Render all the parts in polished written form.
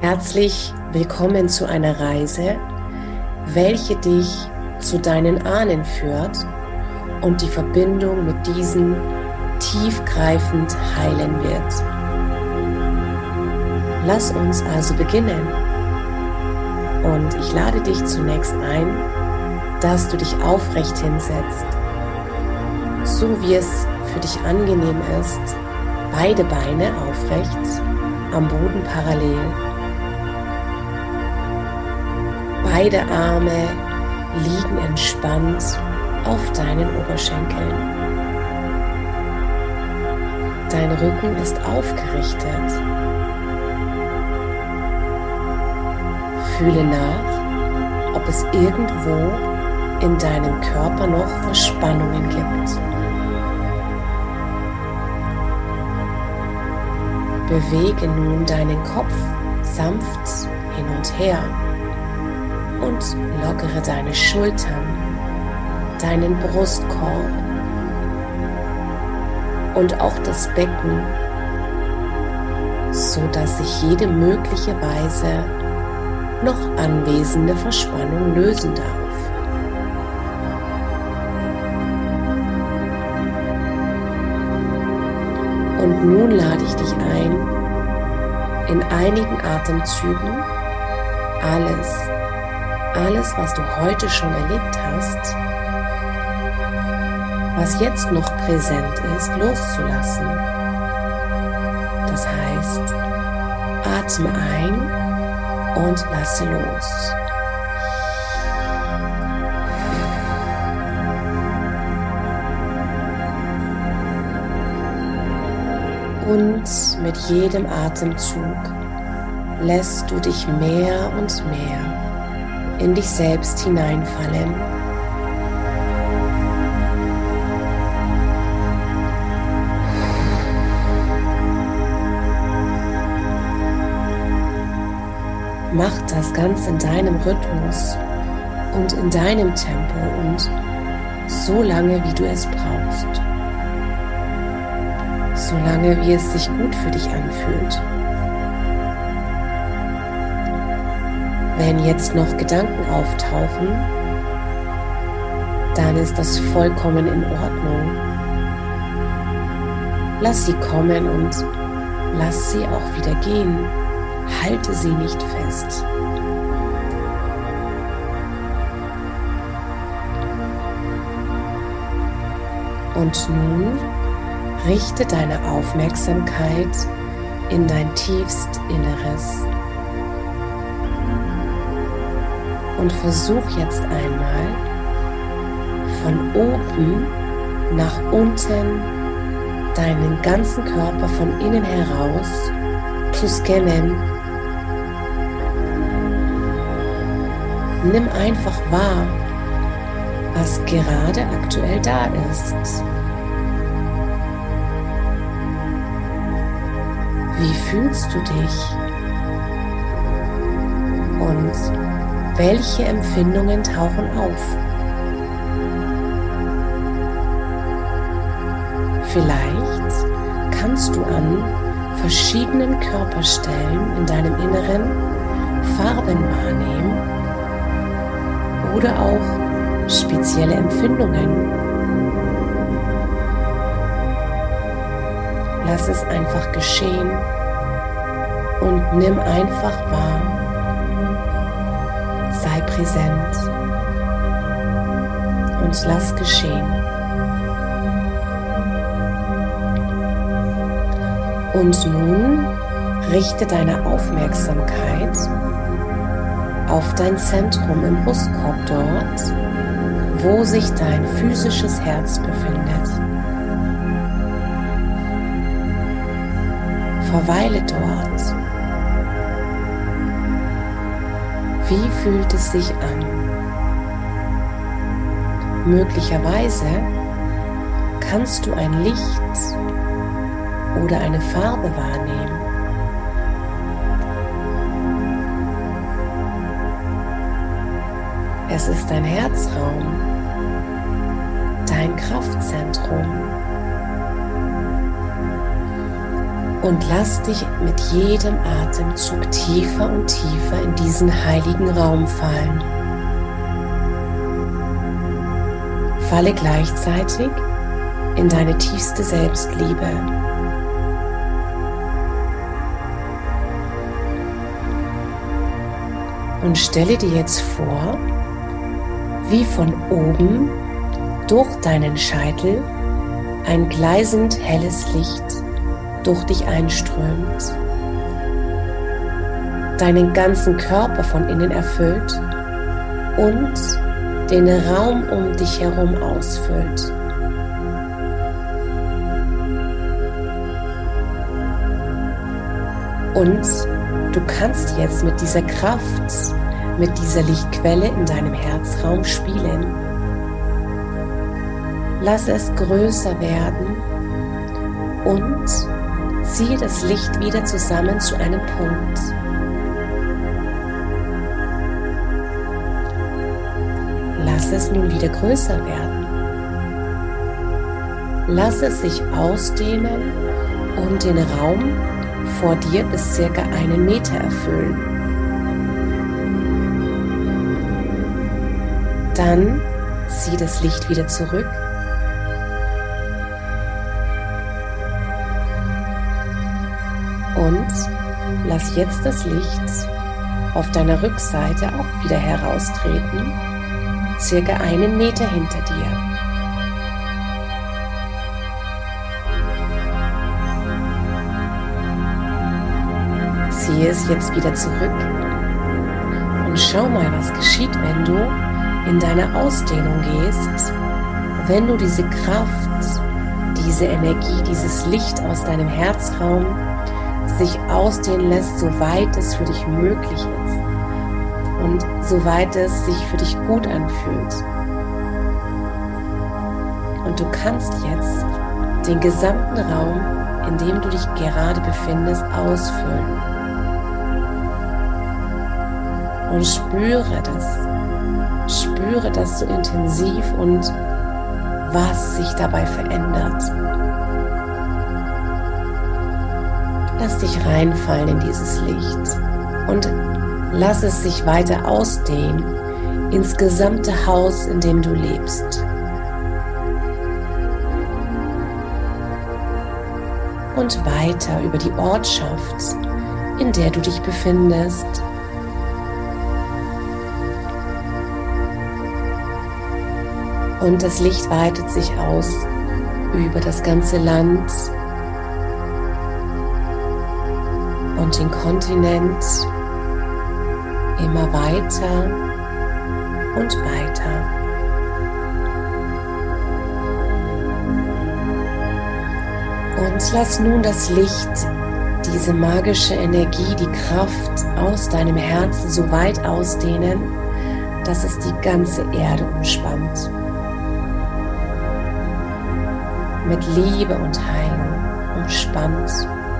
Herzlich willkommen zu einer Reise, welche dich zu deinen Ahnen führt und die Verbindung mit diesen tiefgreifend heilen wird. Lass uns also beginnen. Und ich lade dich zunächst ein, dass du dich aufrecht hinsetzt, so wie es für dich angenehm ist, beide Beine aufrecht, am Boden parallel. Beide Arme liegen entspannt auf deinen Oberschenkeln. Dein Rücken ist aufgerichtet. Fühle nach, ob es irgendwo in deinem Körper noch Verspannungen gibt. Bewege nun deinen Kopf sanft hin und her und lockere deine Schultern, deinen Brustkorb und auch das Becken, so dass sich jede mögliche Weise noch anwesende Verspannung lösen darf. Und nun lade ich dich ein, in einigen Atemzügen alles, was du heute schon erlebt hast, was jetzt noch präsent ist, loszulassen. Das heißt, atme ein und lasse los. Und mit jedem Atemzug lässt du dich mehr und mehr in dich selbst hineinfallen. Mach das ganz in deinem Rhythmus und in deinem Tempo und so lange, wie du es brauchst. So lange, wie es sich gut für dich anfühlt. Wenn jetzt noch Gedanken auftauchen, dann ist das vollkommen in Ordnung. Lass sie kommen und lass sie auch wieder gehen. Halte sie nicht fest. Und nun richte deine Aufmerksamkeit in dein Tiefstinneres und versuch jetzt einmal von oben nach unten deinen ganzen Körper von innen heraus zu scannen. Nimm einfach wahr, was gerade aktuell da ist. Wie fühlst du dich? Und welche Empfindungen tauchen auf? Vielleicht kannst du an verschiedenen Körperstellen in deinem Inneren Farben wahrnehmen oder auch spezielle Empfindungen. Lass es einfach geschehen und nimm einfach wahr. Sei präsent und lass geschehen. Und nun richte deine Aufmerksamkeit auf dein Zentrum im Brustkorb dort, wo sich dein physisches Herz befindet. Verweile dort. Wie fühlt es sich an? Möglicherweise kannst du ein Licht oder eine Farbe wahrnehmen. Es ist dein Herzraum, dein Kraftzentrum. Und lass dich mit jedem Atemzug tiefer und tiefer in diesen heiligen Raum fallen. Falle gleichzeitig in deine tiefste Selbstliebe. Und stelle dir jetzt vor, wie von oben durch deinen Scheitel ein gleißend helles Licht durch dich einströmt, deinen ganzen Körper von innen erfüllt und den Raum um dich herum ausfüllt. Und du kannst jetzt mit dieser Kraft, mit dieser Lichtquelle in deinem Herzraum spielen. Lass es größer werden und ziehe das Licht wieder zusammen zu einem Punkt. Lass es nun wieder größer werden. Lass es sich ausdehnen und den Raum vor dir bis circa 1 Meter erfüllen. Dann zieh das Licht wieder zurück und lass jetzt das Licht auf deiner Rückseite auch wieder heraustreten, circa 1 Meter hinter dir. Ziehe es jetzt wieder zurück und schau mal, was geschieht, wenn du in deine Ausdehnung gehst, wenn du diese Kraft, diese Energie, dieses Licht aus deinem Herzraum sich ausdehnen lässt, soweit es für dich möglich ist und soweit es sich für dich gut anfühlt. Und du kannst jetzt den gesamten Raum, in dem du dich gerade befindest, ausfüllen. Und spüre das so intensiv und was sich dabei verändert. Lass dich reinfallen in dieses Licht und lass es sich weiter ausdehnen ins gesamte Haus, in dem du lebst. Und weiter über die Ortschaft, in der du dich befindest. Und das Licht weitet sich aus über das ganze Land und den Kontinent immer weiter und weiter. Und lass nun das Licht, diese magische Energie, die Kraft aus deinem Herzen so weit ausdehnen, dass es die ganze Erde umspannt. Mit Liebe und Heilung umspannt.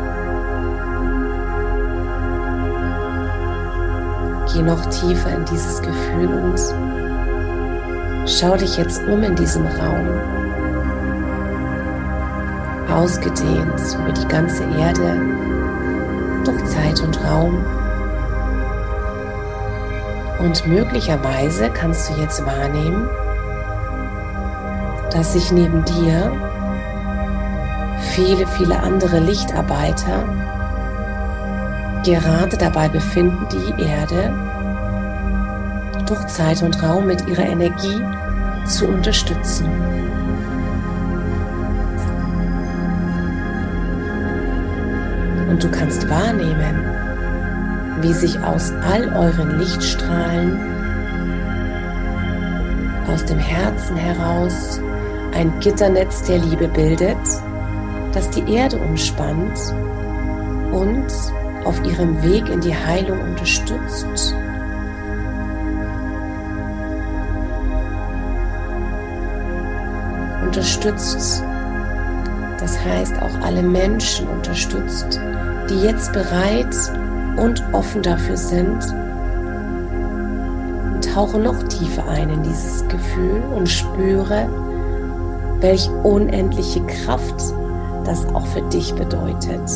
Geh noch tiefer in dieses Gefühl und schau dich jetzt um in diesem Raum. Ausgedehnt über die ganze Erde, durch Zeit und Raum. Und möglicherweise kannst du jetzt wahrnehmen, dass sich neben dir viele andere Lichtarbeiter gerade dabei befinden, die Erde durch Zeit und Raum mit ihrer Energie zu unterstützen. Und du kannst wahrnehmen, wie sich aus all euren Lichtstrahlen aus dem Herzen heraus ein Gitternetz der Liebe bildet, das die Erde umspannt und auf ihrem Weg in die Heilung unterstützt. Unterstützt, das heißt auch alle Menschen unterstützt, die jetzt bereit und offen dafür sind. Und tauche noch tiefer ein in dieses Gefühl und spüre, welch unendliche Kraft das auch für dich bedeutet.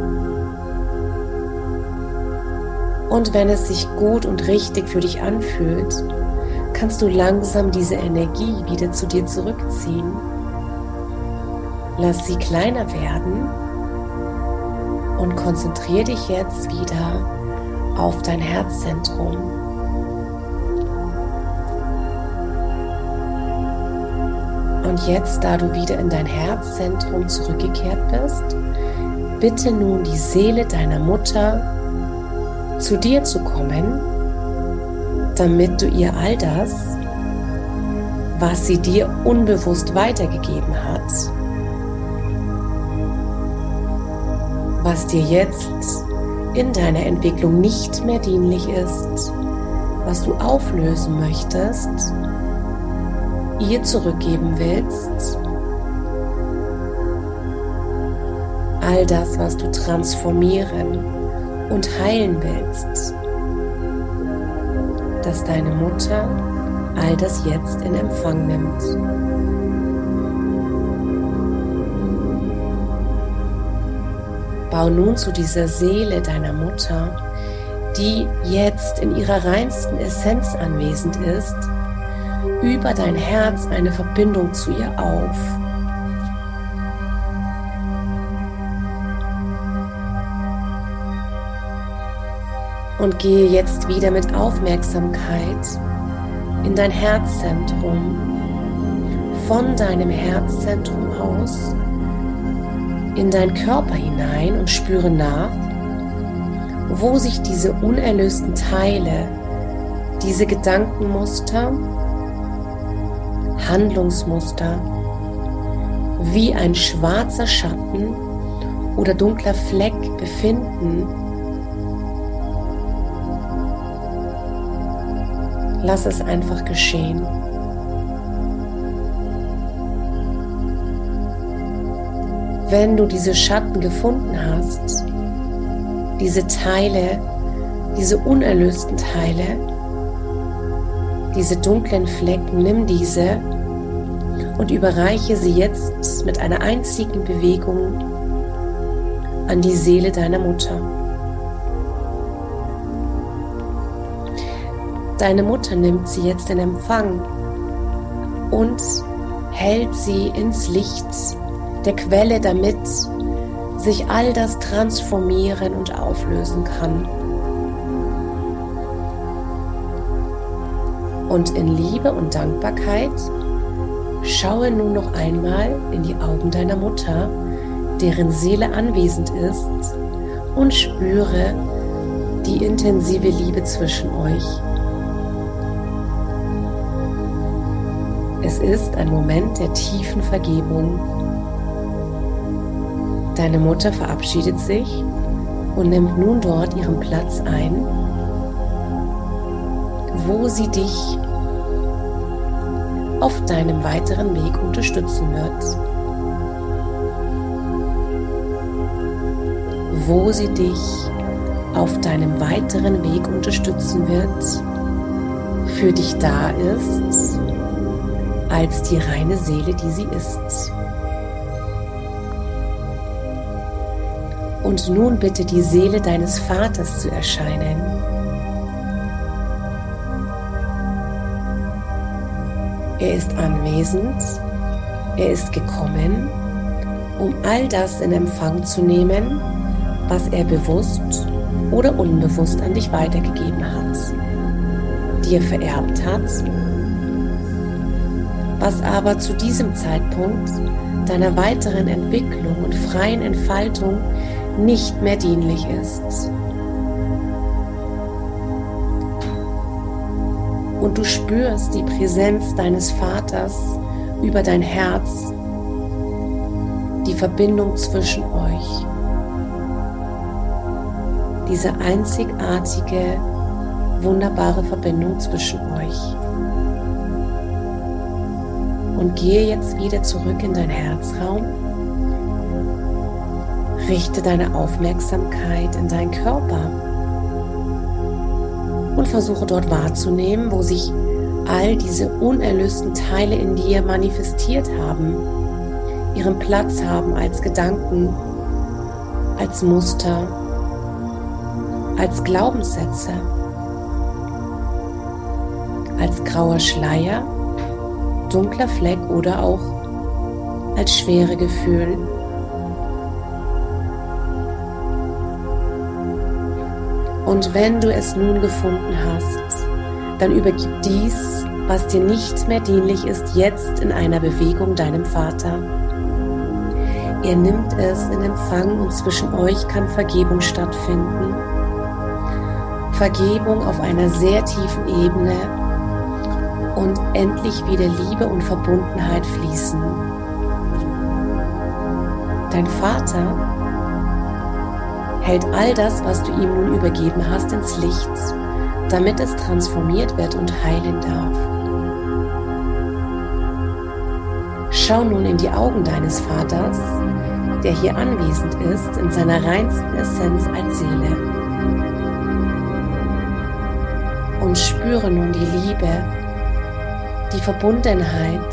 Und wenn es sich gut und richtig für dich anfühlt, kannst du langsam diese Energie wieder zu dir zurückziehen. Lass sie kleiner werden und konzentriere dich jetzt wieder auf dein Herzzentrum. Und jetzt, da du wieder in dein Herzzentrum zurückgekehrt bist, bitte nun die Seele deiner Mutter, zu dir zu kommen, damit du ihr all das, was sie dir unbewusst weitergegeben hat, was dir jetzt in deiner Entwicklung nicht mehr dienlich ist, was du auflösen möchtest, ihr zurückgeben willst, all das, was du transformieren und heilen willst, dass deine Mutter all das jetzt in Empfang nimmt. Bau nun zu dieser Seele deiner Mutter, die jetzt in ihrer reinsten Essenz anwesend ist, über dein Herz eine Verbindung zu ihr auf. Und gehe jetzt wieder mit Aufmerksamkeit in dein Herzzentrum, von deinem Herzzentrum aus in deinen Körper hinein und spüre nach, wo sich diese unerlösten Teile, diese Gedankenmuster, Handlungsmuster wie ein schwarzer Schatten oder dunkler Fleck befinden. Lass es einfach geschehen. Wenn du diese Schatten gefunden hast, diese Teile, diese unerlösten Teile, diese dunklen Flecken, nimm diese und überreiche sie jetzt mit einer einzigen Bewegung an die Seele deiner Mutter. Deine Mutter nimmt sie jetzt in Empfang und hält sie ins Licht der Quelle, damit sich all das transformieren und auflösen kann. Und in Liebe und Dankbarkeit schaue nun noch einmal in die Augen deiner Mutter, deren Seele anwesend ist, und spüre die intensive Liebe zwischen euch. Es ist ein Moment der tiefen Vergebung. Deine Mutter verabschiedet sich und nimmt nun dort ihren Platz ein, wo sie dich auf deinem weiteren Weg unterstützen wird. Wo sie dich auf deinem weiteren Weg unterstützen wird, für dich da ist, als die reine Seele, die sie ist. Und nun bitte die Seele deines Vaters zu erscheinen. Er ist anwesend, er ist gekommen, um all das in Empfang zu nehmen, was er bewusst oder unbewusst an dich weitergegeben hat, dir vererbt hat, was aber zu diesem Zeitpunkt deiner weiteren Entwicklung und freien Entfaltung nicht mehr dienlich ist. Und du spürst die Präsenz deines Vaters über dein Herz, die Verbindung zwischen euch, diese einzigartige, wunderbare Verbindung zwischen euch. Und gehe jetzt wieder zurück in deinen Herzraum. Richte deine Aufmerksamkeit in deinen Körper und versuche dort wahrzunehmen, wo sich all diese unerlösten Teile in dir manifestiert haben, ihren Platz haben als Gedanken, als Muster, als Glaubenssätze, als grauer Schleier, dunkler Fleck oder auch als schwere Gefühl. Und wenn du es nun gefunden hast, dann übergib dies, was dir nicht mehr dienlich ist, jetzt in einer Bewegung deinem Vater. Er nimmt es in Empfang und zwischen euch kann Vergebung stattfinden. Vergebung auf einer sehr tiefen Ebene und endlich wieder Liebe und Verbundenheit fließen. Dein Vater hält all das, was du ihm nun übergeben hast, ins Licht, damit es transformiert wird und heilen darf. Schau nun in die Augen deines Vaters, der hier anwesend ist, in seiner reinsten Essenz als Seele. Und spüre nun die Liebe, die Verbundenheit,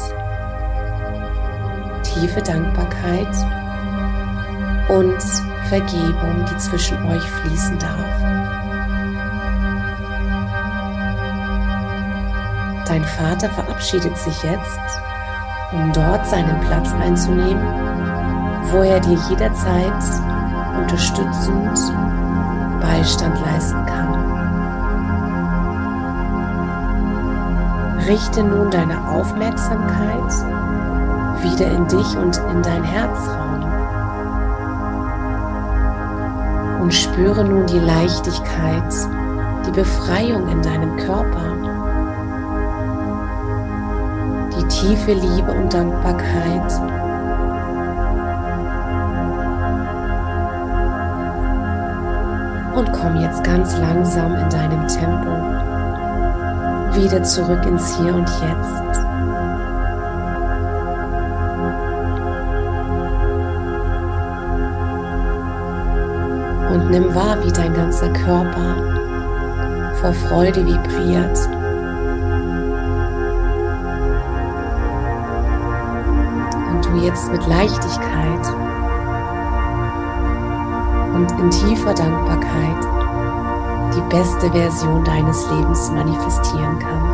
tiefe Dankbarkeit und Vergebung, die zwischen euch fließen darf. Dein Vater verabschiedet sich jetzt, um dort seinen Platz einzunehmen, wo er dir jederzeit unterstützend Beistand leisten kann. Richte nun deine Aufmerksamkeit wieder in dich und in dein Herzraum und spüre nun die Leichtigkeit, die Befreiung in deinem Körper, die tiefe Liebe und Dankbarkeit. Und komm jetzt ganz langsam in deinem Tempo wieder zurück ins Hier und Jetzt. Und nimm wahr, wie dein ganzer Körper vor Freude vibriert. Und du jetzt mit Leichtigkeit und in tiefer Dankbarkeit die beste Version deines Lebens manifestieren kannst.